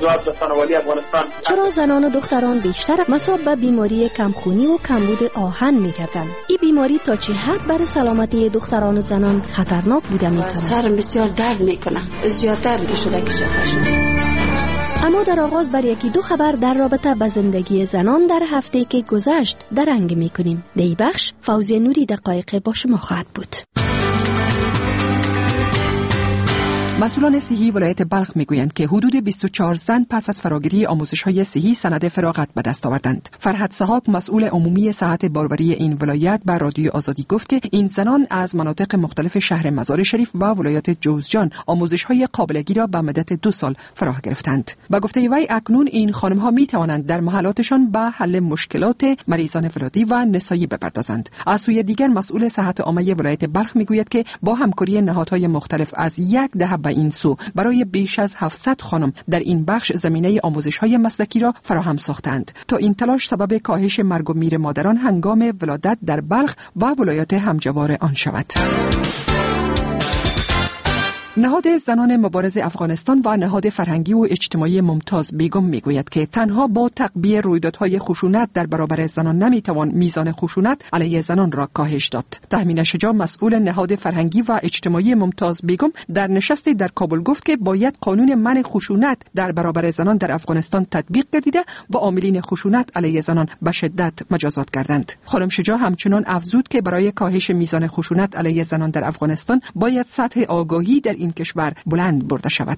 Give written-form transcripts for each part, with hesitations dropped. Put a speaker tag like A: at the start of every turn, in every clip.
A: موضوعات به خانواده افغانستان.
B: چرا زنان و دختران بیشتر مصاب به بیماری کمخونی و کمبود آهن می‌گردند؟ این بیماری تا چه حد برای سلامتی دختران و زنان خطرناک بوده می‌تواند؟
C: سرم بسیار درد می‌کنه، زیادتر شده که چه شده.
B: اما در آغاز بر یکی دو خبر در رابطه با زندگی زنان در هفته که گذشت درنگ می‌کنیم. در این بخش فوزیه نوری دقایق با شما خواهد بود.
D: مسئولان صحی ولایت بلخ میگویند که حدود 24 زن پس از فراگیری آموزش‌های صحی سند فراغت به دست آوردند. فرهاد سحاق مسئول عمومی صحت باروری این ولایت به رادیو آزادی گفت که این زنان از مناطق مختلف شهر مزار شریف و ولایت جوزجان آموزش‌های قابلگی را به مدت 2 سال فرا گرفتند. با گفته وی اکنون این خانم‌ها می‌توانند در محلاتشان به حل مشکلات مریضان ولادی و نسایی بپردازند. از سوی دیگر مسئول صحت عامه ولایت بلخ میگوید که با همکاری نهادهای مختلف از یک دهه به این سو برای بیش از 700 خانم در این بخش زمینه آموزش‌های مسلکی را فراهم ساختند تا این تلاش سبب کاهش مرگ و میر مادران هنگام ولادت در بلخ و ولایات همجوار آن شود. نهاد زنان مبارز افغانستان و نهاد فرهنگی و اجتماعی ممتاز بیگم میگوید که تنها با تقویت رویدادهای خشونت در برابر زنان نمیتوان میزان خشونت علیه زنان را کاهش داد. تهمین شجاع مسئول نهاد فرهنگی و اجتماعی ممتاز بیگم در نشستی در کابل گفت که باید قانون منع خشونت در برابر زنان در افغانستان تطبیق گردیده و عاملین خشونت علیه زنان به شدت مجازات گردند. خانم شجاع همچنان افزود که برای کاهش میزان خشونت علیه زنان در افغانستان باید سطح آگاهی در این کشور بلند برده شود.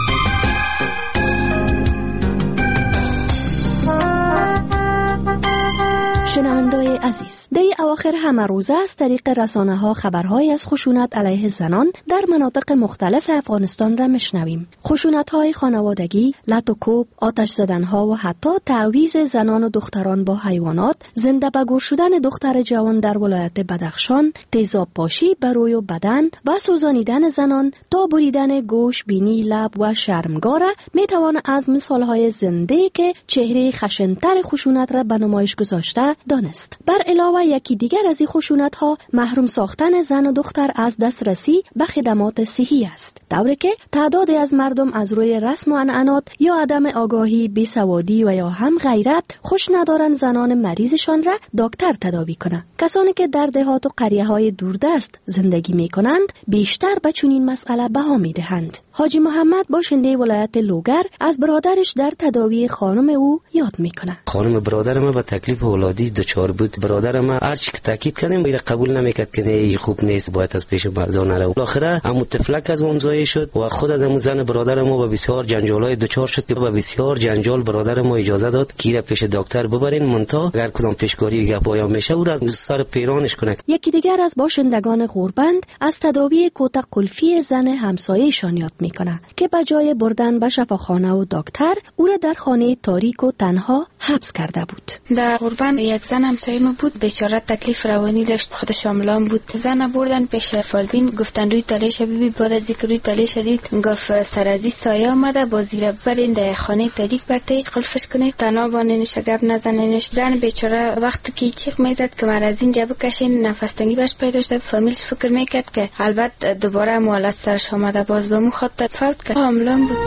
B: شنوندای عزیز، دی اواخر همه روزه از طریق رسانه‌ها خبرهای از خشونت علیه زنان در مناطق مختلف افغانستان را میشنویم. خشونت‌های خانوادگی، لط و کوب، آتش زدن‌ها و حتی تعویض زنان و دختران با حیوانات، زنده به گور شدن دختر جوان در ولایت بدخشان، تیزاب پاشی بر روی و بدن و سوزانیدن زنان تا بریدن گوش، بینی، لب و شرمگاه را میتوان از مثال‌های زنده که چهره خشن‌تر خشونت را به نمایش گذاشته دانست. بر علاوه یکی دیگر از این خشونت‌ها محروم ساختن زن و دختر از دسترسی به خدمات صحی است. طوری که تعدادی از مردم از روی رسم و عنعنات یا عدم آگاهی، بیسوادی و یا هم غیرت خوش ندارن زنان مریضشان را دکتر تداوی کنند. کسانی که در دهات و قریه‌های دوردست زندگی می‌کنند بیشتر به چنین مسئله بها می‌دهند. حاجی محمد باشنده ولایت لوگر از برادرش در تداوی خانم او یاد می‌کند.
E: خانم برادر ما با تکلیف ولادی دچار بود. برادر ما هر چی که تاکید کردیم غیر قبول نمیکرد که نه خوب نیست، باید از پیش مردان نره. آخره عمو تفلک از ممزای شد و خود از زن برادر ما با بسیار جنجالای دچار شد که با بسیار جنجال برادر ما اجازه داد که پیش دکتر ببرین منتها اگر کدام پیشکاری گپ پایان میشه او را از سر پیرانش کنه.
B: یکی دیگر از باشندگان غوربند از تداوی کوته قلفی زن همسایه‌شان یاد میکنه که به جای بردن به شفاخانه و دکتر او را در خانه تاریک و تنها حبس کرده بود.
F: در غوربند یک زن همسایه ما بود، بیچاره تکلیف روانی داشت، خود شاملان بود. زن بردن پیش فالبین، گفتن روی تالیش ببین. بعد از اینکه روی تالیش دید گفت سر از این سایه آمده، با زیر برین در خانه تاریک برته قلفش کنید، تنها بانینش گپ نزنینش. زن بیچاره وقتی که چیخ میزد که من از اینجا بکشین، نفس تنگی باش پیدا شد. فامیلش فکر میکرد که البته دوباره مال سرش آمده، باز به مو خاطر فوت کرد. حاملان بود.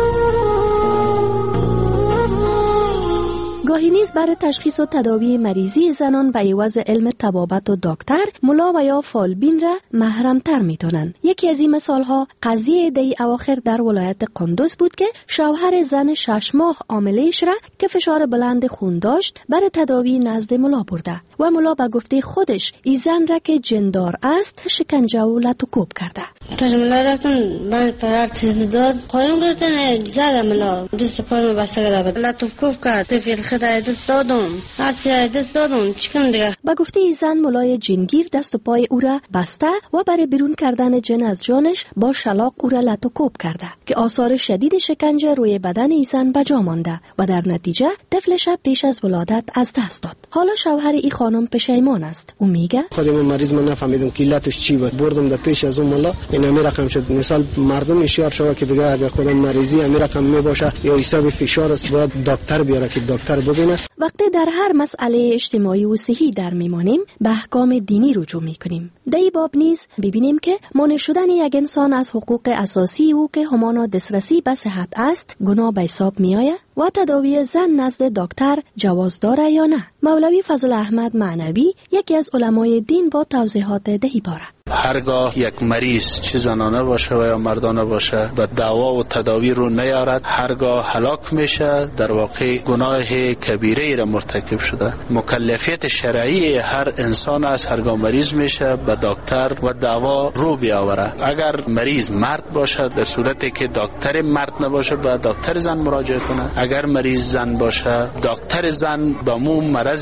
B: گاهی نیز برای تشخیص و تداوی مریضی زنان به عوض علم طبابت و دکتر، ملا و یا فالبین را محرم‌تر می‌دانند. یکی از این مثال‌ها قضیه دی اواخر در ولایت قندوز بود که شوهر زن 6 ماه حامله‌اش را که فشار بلند خون داشت برای تداوی نزد ملا برده و ملا به گفته خودش این زن را که جندار است شکنجه و لط و کوب کرده.
G: پیش ملا رفتم، من پر هر چیز داد قایم گرفتن زدم ملا دست پایم بسته کرده بود، لط و کوب کرد. تفیل خدای دست دادم، هرچی دست دادم چیکم دیگه.
B: با گفته ای زن ملای جنگیر دست و پای او را بسته و برای بیرون کردن جن از جانش با شلاق او را لط و کوب کرده که آثار شدید شکنجه روی بدن ای زن بجا مانده و در نتیجه طفلش پیش از ولادت از دست داد. حالا شوهر این خانم پشیمان است. او میگه
A: خودم مریض من نفهمیدم که علتش چی بود. بردم در پیش از اون ملا این همین رقم شد. مثال مردم اشتیار شود که دیگه اگه خودم مریضی همین رقم می باشه یا حساب فشار است باید دکتر بیاره که دکتر ببینه.
B: وقتی در هر مسئله اجتماعی و صحی در میمانیم به احکام دینی رجوع میکنیم. در این باب نیز ببینیم که مانع شدن یک انسان از حقوق اساسی او که همانا دسترسی به صحت است گناه به حساب می آید و تداوی زن نزد دکتر جواز داره یا نه. مولوی فضل احمد معنوی یکی از علمای دین با توضیحات دهی باره.
H: هرگاه یک مریض چه زنانه باشه و یا مردانه باشه و دعوا و تداوی رو نیارد هرگاه هلاک میشه در واقع گناه کبیره را مرتکب شده. مکلفیت شرعی هر انسان است هرگاه مریض میشه به دکتر و دعوا رو بیاوره. اگر مریض مرد باشه در صورتی که دکتر مرد نباشه به دکتر زن مراجعه کنه. اگر مریض زن باشه دکتر زن با مو مرض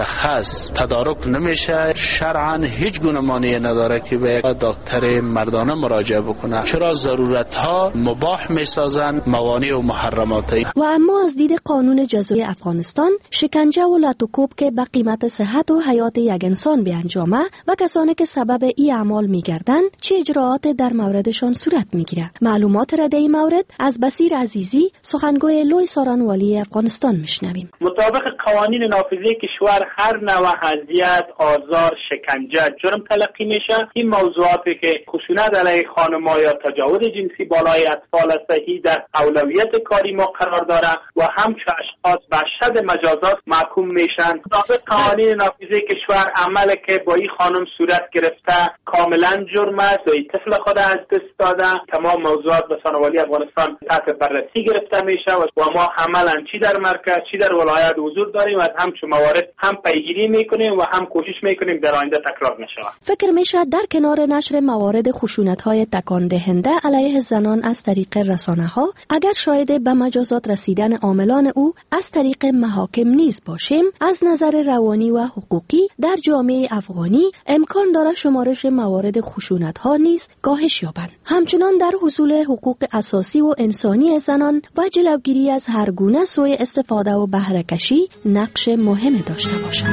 H: مشخص تدارک نمیشه شرعاً هیچ گونه مانعی نداره که به دکتر مردانه مراجعه بکنه. چرا ضرورت ها مباح میسازن موانع و محرمات.
B: و اما از دید قانون جزایی افغانستان شکنجه و لطوکوب که به قیمت صحت و حیات یک انسان بیانجامه و کسانی که سبب این اعمال میگردن چه اجراعات در موردشان صورت میگیره. معلومات را در این مورد از بصیر عزیزی سخنگوی لوی سارانوالی افغانستان میشنویم.
I: مطابق قوانین نافذه کشور هر نوع اذیت، آزار، شکنجه جرم تلقی میشه. این موضوعاتی که خشونت علیه خانم‌ها یا تجاوز جنسی بالای اطفال صحی در اولویت کاری ما قرار داره و همچون اشخاص به اشد مجازات محکوم میشن. مطابق قوانین نافذه کشور عملی که با این خانم صورت گرفته کاملا جرم است و این طفل خود از دست داده. تمام موضوعات به سارانوالی افغانستان تحت بررسی گرفته میشه و ما عملا چی در مرکز چی در ولایت حضور داریم و از همچون موارد هم پیگیری میکنیم و هم کوشش میکنیم در آینده تکرار نشه.
B: فکر میشه در کنار نشر موارد خشونت‌های تکان دهنده علیه زنان از طریق رسانه‌ها اگر شاهد به مجازات رسیدن عاملان او از طریق محاکم نیز باشیم از نظر روانی و حقوقی در جامعه افغانی امکان داره شمارش موارد خشونت‌ها نیز کاهش یابد. همچنان در حصول حقوق اساسی و انسانی زنان و جلوگیری از هر گونه سوء استفاده و بهره کشی نقش مهم داشته باشد.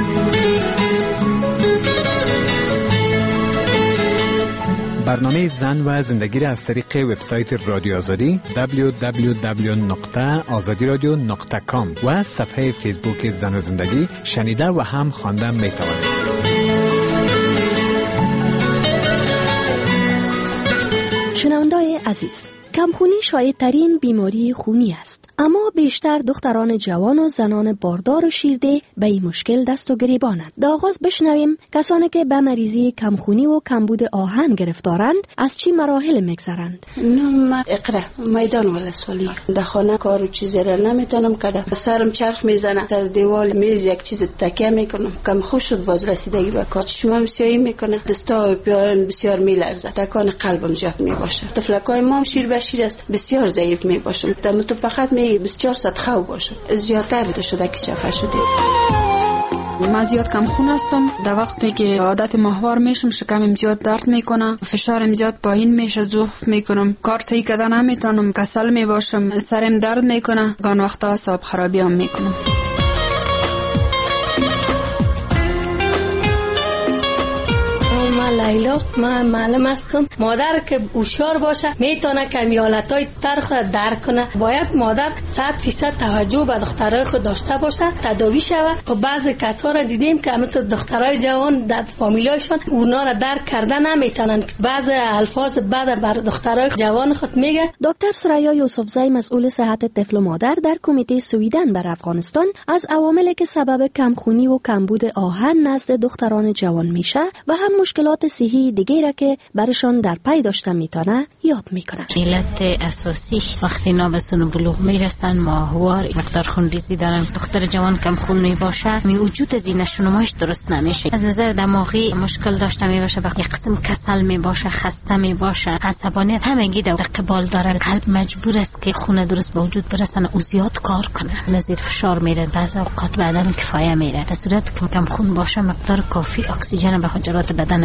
J: برنامه زن و زندگی را از طریق وبسایت رادیو آزادی www.azadiradio.com و صفحه فیسبوک زن و زندگی شنیده و هم خواندن می توانید.
B: شنونده‌های عزیز، کمخونی شایع‌ترین بیماری خونی است، اما بیشتر دختران جوان و زنان باردار و شیرده به این مشکل دست و گریبانند. در آغاز بشنویم کسانی که به مریضی کمخونی و کمبود آهن گرفتارند از چی مراحل میگذرند.
C: من اقرا میدان ولسوالی در خانه کار و چیزی را نمیتونم کردم. سرم چرخ میزنه، سر دیوال میز یک چیز تکیه میکنم. کم خوش شد باز رسیدگی به کار. شما سیاهی میکنه، دستا و پیان بسیار میلرزه، تکان قلبم زیاد میباشه. طفلکای ما شیر به شیر است، بسیار ضعیف میباشم. دم تو فقط می 24 خواب باشم. زیادتر شده که چفه شده.
K: من زیاد کم خون هستم. در وقتی که عادت ماهوار میشم شکمم زیاد درد میکنه، فشارم زیاد پایین میشه، ضعف میکنم، کار صحیح کردن نمیتونم، کسل میباشم، سرم درد میکنه، گاهی وقتا اعصاب خرابی هم میکنم.
L: لیلا، من معلم هستم. مادر که هوشیار باشه میتونه کمیالتای ترخ درک کنه. باید مادر 100% توجه به دخترای خود داشته باشه، تداوی شوه. و بعضی کسا را دیدیم که همت دخترای جوان در فامیلایشون اونا را درک کرده نمیتونن، بعضی الفاظ بد بر دخترای جوان خود میگه.
B: دکتر سریا یوسفزی مسئول صحت طفل و مادر در کمیته سویدن بر افغانستان از عواملی که سبب کمخونی و کمبود آهن نزد دختران جوان میشه و هم مشکلات صحی دیگه را که برشان در پی داشته میتونه یاد میکنه.
M: علت اساسیش وقتی اینا به سن بلوغ میرسن ماهوار مقدار خونریزی دارن، دختر جوان کم خونی باشه می وجود زینش نمایش درست نمیشه، از نظر دماغی مشکل داشته میباشه، وقتی قسم کسل میباشه، خسته میباشه، عصبانیت همگی در قبال داره، قلب مجبور است که خون درست به وجود برسونه او زیاد کار کنه، نزیر فشار میره، بعضی اوقات بدن کفایه میره. در صورت که کم خون باشه مقدار کافی اکسیژن به حجرات بدن انتقال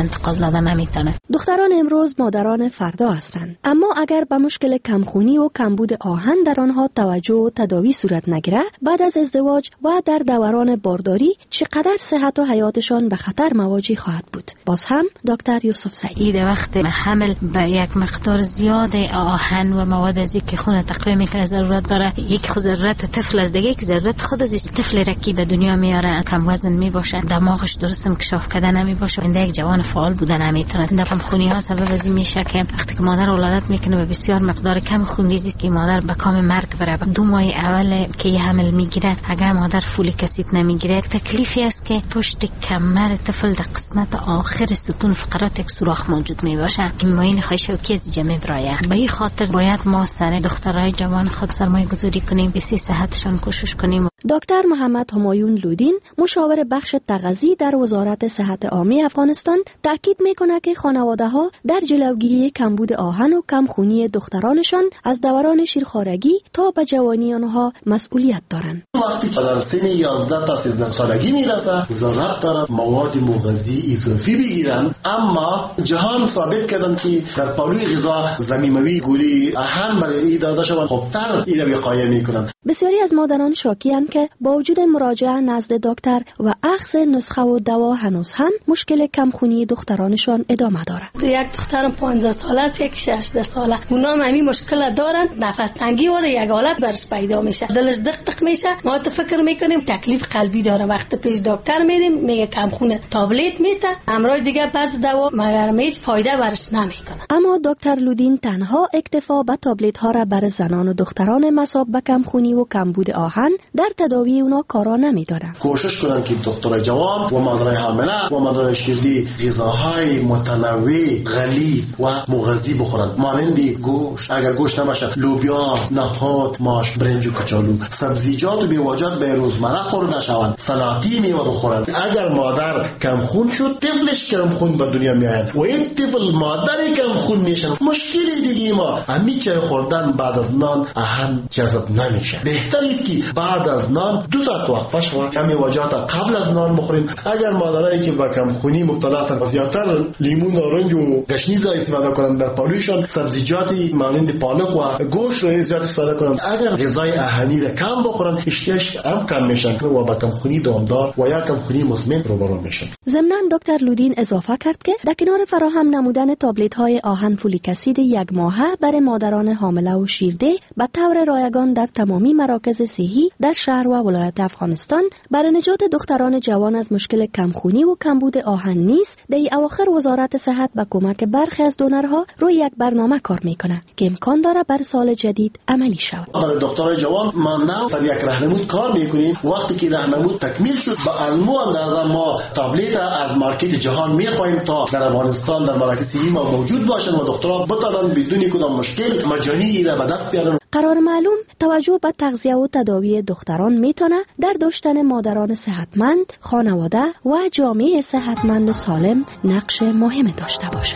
M: زده نمیتونه.
B: دختران امروز مادران فردا هستند، اما اگر به مشکل کمخونی و کمبود آهن در آنها توجه و تداوی صورت نگیره، بعد از ازدواج و در دوران بارداری چقدر صحت و حیاتشان به خطر مواجه خواهد بود. باز هم دکتر یوسف سعیدی
M: در وقت حمل به یک مقدار زیاد آهن و مواد از که خون تقویه میکنه ضرورت داره. یک خود ضرورت طفل از دیگه که ضرورت خود از طفل رکی به دنیا میاره، کم وزن میباشه، دماغش درست انکشاف کرده نمیباشه، این یک جوان فعال بوده نمیتونه. در کمخونی ها سبب از این میشه که وقتی که مادر ولادت میکنه به بسیار مقدار کم خونریزی است که مادر به کام مرگ بره. 2 ماه اول که یه حمل میگیره اگر مادر فولیک اسید نمیگیره، یک تکلیفی است که پشت کمر طفل در قسمت آخر ستون فقرات یک سوراخ موجود میباشه که ماین خشوکی از جمع برایه. به این خاطر باید ما سر دخترای جوان خود سرمایه گذاری کنیم، بسی صحتشان کوشش کنیم.
B: دکتر محمد همایون لودین، مشاور بخش تغذیه در وزارت صحت عامه افغانستان، تاکید میکنه که خانواده‌ها در جلوگیری کمبود آهن و کمخونی دخترانشان از دوران شیرخوارگی تا به جوانی آنها مسئولیت دارند.
N: وقتی در سن 11 تا 13 سالگی میرسه، ضرورت داره مواد مغذی اضافی بگیرن، اما جهان ثابت کردن که در پالوی غذا زمینوی گولی آهن برای داده شود، خوبتر این رو وقایع میکنن.
B: بسیاری از مادران شاکی‌اند که با وجود مراجعه نزد دکتر و اخذ نسخه و دوا هنوز هم مشکل کمخونی دخترانشان ادامه دارد.
L: یک دخترم 15 ساله است، یک 16 ساله، اونا هم همین مشکل دارند. نفس تنگی و یک حالت برش پیدا میشه، دلش دق میشه. ما فکر میکنیم تکلیف قلبی داره. وقت پیش دکتر میریم میگه کمخونه، تابلت میده، امراض دیگه بعض دوا مگر هیچ فایده برش نمیکنه.
B: اما دکتر لودین تنها اکتفا به تابلت ها را برای زنان و دختران مصاب به کمخونی و کمبود آهن در تداوی اونا کارا نمیدارن.
N: کوشش کنن که دخترای جوان و مادرای حامله و مادرای شیردی غذاهای متنوع، غلیظ و مغذی بخورن، مانند گوشت، اگر گوشت نباشه لوبیا، نخود، ماش، برنج و کچالو، سبزیجات و میوه‌جات به روزمره خورده شوند، سلاطی میوه بخورن. اگر مادر کمخون شد، طفلش کمخون به دنیا میاد و این طفل مادر کمخون میشن. مشکلی دیگه ما همین چای خوردن بعد از نان اهم جذب نمیشه. بهتر است که بعد از نان 2 ساعت وقفه شود، همین وجبات قبل از نان بخوریم. اگر مادرایی که به کمخونی مبتلا هستند زیادتر لیمون، نارنج و گشنیز استفاده کنند در پالویشان، سبزیجاتی مانند پالک و گوشت زیاد استفاده کنند. اگر غذای آهنی را کم بخورن، اشتیاقش هم کم میشن و با کمخونی دامدار و یا کمخونی مزمن روبرو میشن.
B: ضمناً دکتر لودین اضافه کرد که در کنار فراهم نمودن تابلت های آهن فولیک اسید 1 ماهه برای مادران حامله و شیرده به طور رایگان در تمامی مراکز صحی در شهر و ولایت افغانستان برای نجات دختران جوان از مشکل کمخونی و کمبود آهن نیست، در اواخر وزارت صحت با کمک برخی از دونرها روی یک برنامه کار میکنه که امکان داره بر سال جدید عملی شود.
N: برای دخترای جوان ما نه در یک راهنمود کار میکنیم. وقتی که راهنمود تکمیل شد، به انمو اندازه ما تابلت از مارکت جهان میخوایم تا در افغانستان در مراکز صحی ما موجود باشن و دختران بتوانند بدون کدام مشکل مجانی را به دست بیارن.
B: قرار معلوم توجه به تغذیه و تداوی دختران میتونه در داشتن مادران صحتمند، خانواده و جامعه صحتمند و سالم نقش مهم داشته باشه.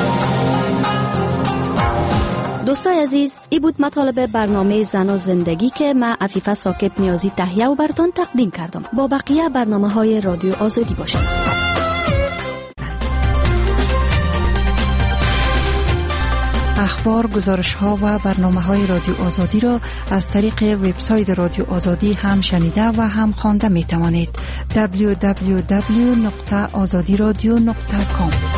B: دوستای عزیز، این بود مطالب برنامه زن و زندگی که من عفیفه ساکت نیازی تهیه و براتون تقدیم کردم. با بقیه برنامه‌های رادیو آزادی باشید.
D: اخبار، گزارش‌ها و برنامه‌های رادیو آزادی را از طریق وبسایت رادیو آزادی هم شنیده و هم خوانده می‌توانید. www.azadiradio.com